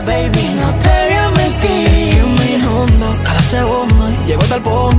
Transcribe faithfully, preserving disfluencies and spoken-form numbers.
baby, no te voy a mentir. Me inunda cada segundo y llego hasta el punto